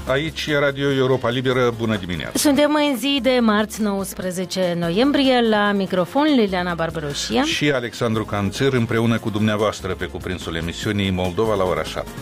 Aici e Radio Europa Liberă, bună dimineața! Suntem în zi de marți 19 noiembrie, la microfon Liliana Barbaroșia și Alexandru Canțer, împreună cu dumneavoastră pe cuprinsul emisiunii Moldova la ora 7.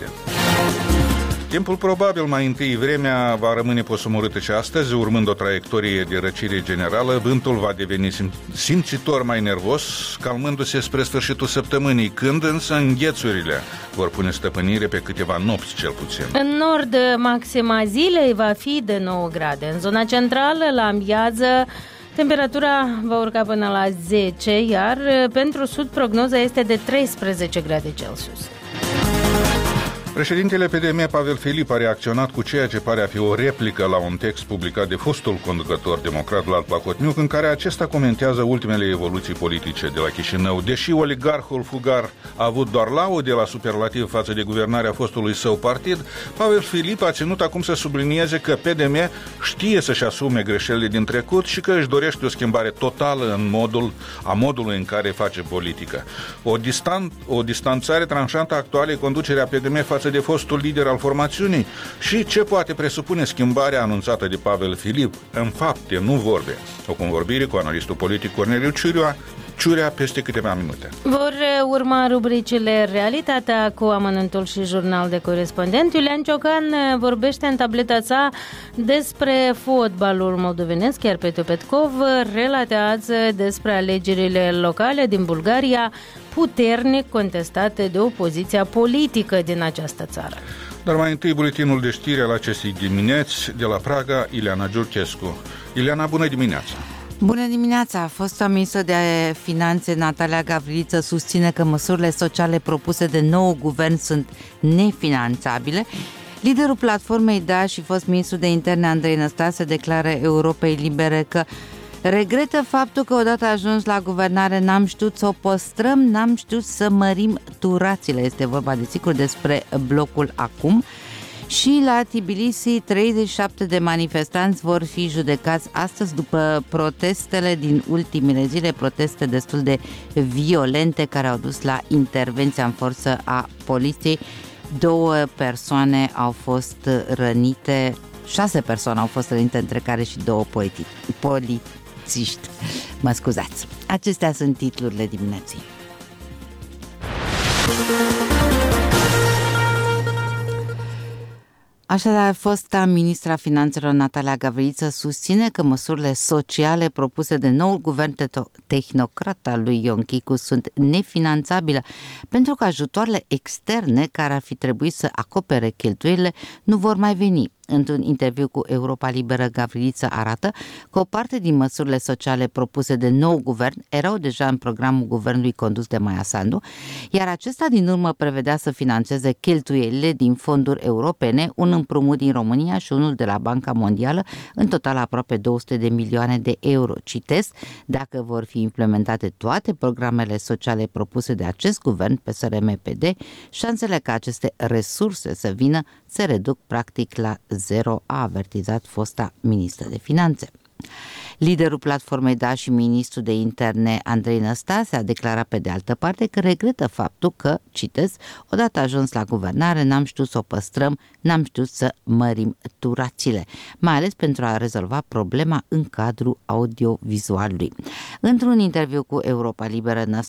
Timpul probabil, mai întâi vremea, va rămâne posomorâtă și astăzi, urmând o traiectorie de răcire generală. Vântul va deveni simțitor mai nervos, calmându-se spre sfârșitul săptămânii, când însă înghețurile vor pune stăpânire pe câteva nopți cel puțin. În nord, maxima zilei va fi de 9 grade. În zona centrală, la amiază, temperatura va urca până la 10, iar pentru sud prognoza este de 13 grade Celsius. Președintele PDM, Pavel Filip, a reacționat cu ceea ce pare a fi o replică la un text publicat de fostul conducător democrat Vlad Plahotniuc, în care acesta comentează ultimele evoluții politice de la Chișinău. Deși oligarhul fugar a avut doar laude la superlativ față de guvernarea fostului său partid, Pavel Filip a ținut acum să sublinieze că PDM știe să-și asume greșelile din trecut și că își dorește o schimbare totală în modului în care face politică. O distanțare tranșantă actualei conducerea PDM față de fostul lider al formațiunii și ce poate presupune schimbarea anunțată de Pavel Filip în fapte, nu vorbe. O convorbire cu analistul politic Corneliu Ciurea peste câteva minute. Vor urma rubricile Realitatea cu amănântul și Jurnal de corespondent. Iulian Ciocan vorbește în tableta sa despre fotbalul moldovenesc, iar Petru Petkov relatează despre alegerile locale din Bulgaria, puternic contestate de opoziția politică din această țară. Dar mai întâi buletinul de știri al acestei dimineți de la Praga, Ileana Giurchescu. Ileana, bună dimineața! Bună dimineața! Fosta ministră de Finanțe, Natalia Gavriliță, susține că măsurile sociale propuse de nou guvern sunt nefinanțabile. Liderul platformei DA și fost ministru de interne Andrei Năstase declară Europei Libere că regretă faptul că odată ajuns la guvernare n-am știut să o păstrăm, n-am știut să mărim turațiile. Este vorba desigur despre blocul acum. Și la Tbilisi, 37 de manifestanți vor fi judecați astăzi după protestele din ultimele zile, proteste destul de violente care au dus la intervenția în forță a poliției. 2 persoane au fost rănite, 6 persoane au fost rănite, între care și 2 polițiști. Mă scuzați. Acestea sunt titlurile dimineții. Așadar, fosta ministra finanțelor Natalia Gavriliță susține că măsurile sociale propuse de noul guvern tehnocrat al lui Ion Chicu sunt nefinanțabile, pentru că ajutoarele externe care ar fi trebuit să acopere cheltuielile nu vor mai veni. Într-un interviu cu Europa Liberă, Gavriliță arată că o parte din măsurile sociale propuse de nou guvern erau deja în programul guvernului condus de Maia Sandu, iar acesta din urmă prevedea să finanțeze cheltuielile din fonduri europene, un împrumut din România și unul de la Banca Mondială, în total aproape 200 de milioane de euro. Citesc, dacă vor fi implementate toate programele sociale propuse de acest guvern PSRM-PD, șansele ca aceste resurse să vină se reduc practic la zero, a avertizat fosta ministră de Finanțe. Liderul platformei DA și ministrul de interne Andrei Năstase a declarat pe de altă parte că regretă faptul că, citez, odată ajuns la guvernare n-am știut să o păstrăm, n-am știut să mărim turațiile, mai ales pentru a rezolva problema în cadrul audiovizualului. Într-un interviu cu Europa Liberă,